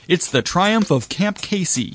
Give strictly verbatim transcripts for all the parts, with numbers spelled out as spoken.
It's the triumph of Camp Casey.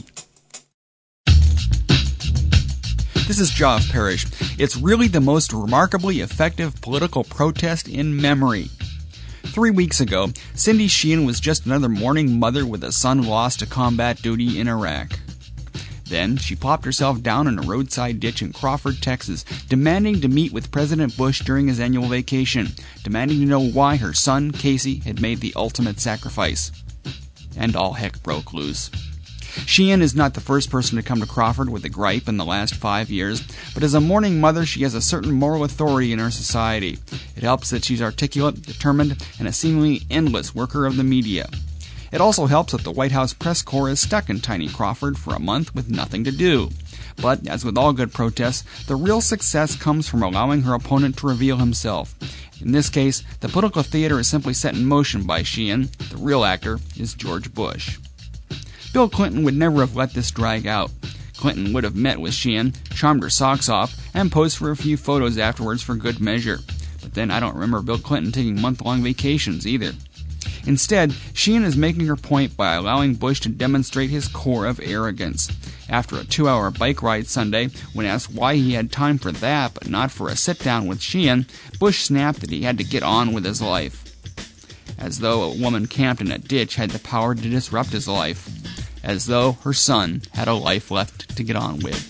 This is Geoff Parrish. It's really the most remarkably effective political protest in memory. Three weeks ago, Cindy Sheehan was just another mourning mother with a son lost to combat duty in Iraq. Then, she plopped herself down in a roadside ditch in Crawford, Texas, demanding to meet with President Bush during his annual vacation, demanding to know why her son, Casey, had made the ultimate sacrifice. And all heck broke loose. Sheehan is not the first person to come to Crawford with a gripe in the last five years, but as a mourning mother, she has a certain moral authority in our society. It helps that she's articulate, determined, and a seemingly endless worker of the media. It also helps that the White House press corps is stuck in tiny Crawford for a month with nothing to do. But, as with all good protests, the real success comes from allowing her opponent to reveal himself. In this case, the political theater is simply set in motion by Sheehan. The real actor is George Bush. Bill Clinton would never have let this drag out. Clinton would have met with Sheehan, charmed her socks off, and posed for a few photos afterwards for good measure. But then I don't remember Bill Clinton taking month-long vacations either. Instead, Sheehan is making her point by allowing Bush to demonstrate his core of arrogance. After a two-hour bike ride Sunday, when asked why he had time for that but not for a sit-down with Sheehan, Bush snapped that he had to get on with his life. As though a woman camped in a ditch had the power to disrupt his life. As though her son had a life left to get on with.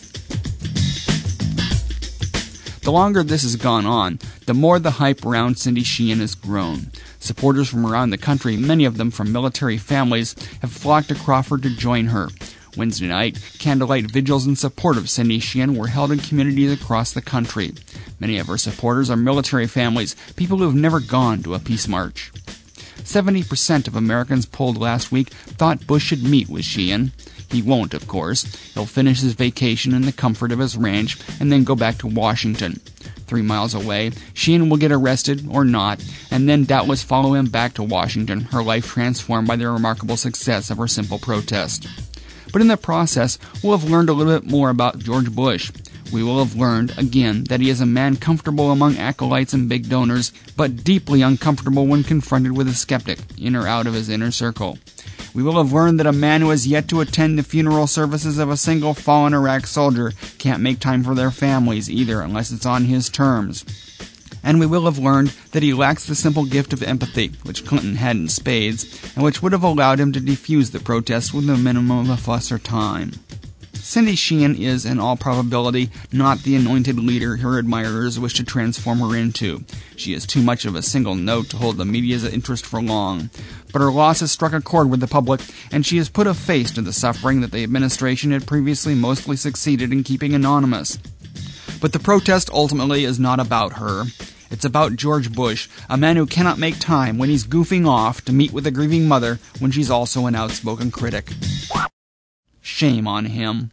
The longer this has gone on, the more the hype around Cindy Sheehan has grown. Supporters from around the country, many of them from military families, have flocked to Crawford to join her. Wednesday night, candlelight vigils in support of Cindy Sheehan were held in communities across the country. Many of her supporters are military families, people who have never gone to a peace march. seventy percent of Americans polled last week thought Bush should meet with Sheehan. He won't, of course. He'll finish his vacation in the comfort of his ranch and then go back to Washington. Three miles away, Sheehan will get arrested, or not, and then doubtless follow him back to Washington, her life transformed by the remarkable success of her simple protest. But in the process, we'll have learned a little bit more about George Bush. We will have learned, again, that he is a man comfortable among acolytes and big donors, but deeply uncomfortable when confronted with a skeptic, in or out of his inner circle. We will have learned that a man who has yet to attend the funeral services of a single fallen Iraq soldier can't make time for their families either, unless it's on his terms. And we will have learned that he lacks the simple gift of empathy, which Clinton had in spades, and which would have allowed him to defuse the protest with a minimum of a fuss or time. Cindy Sheehan is, in all probability, not the anointed leader her admirers wish to transform her into. She is too much of a single note to hold the media's interest for long. But her loss has struck a chord with the public, and she has put a face to the suffering that the administration had previously mostly succeeded in keeping anonymous. But the protest ultimately is not about her. It's about George Bush, a man who cannot make time when he's goofing off to meet with a grieving mother when she's also an outspoken critic. Shame on him.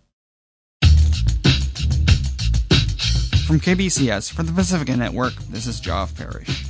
From K B C S for the Pacifica Network, this is Geoff Parrish.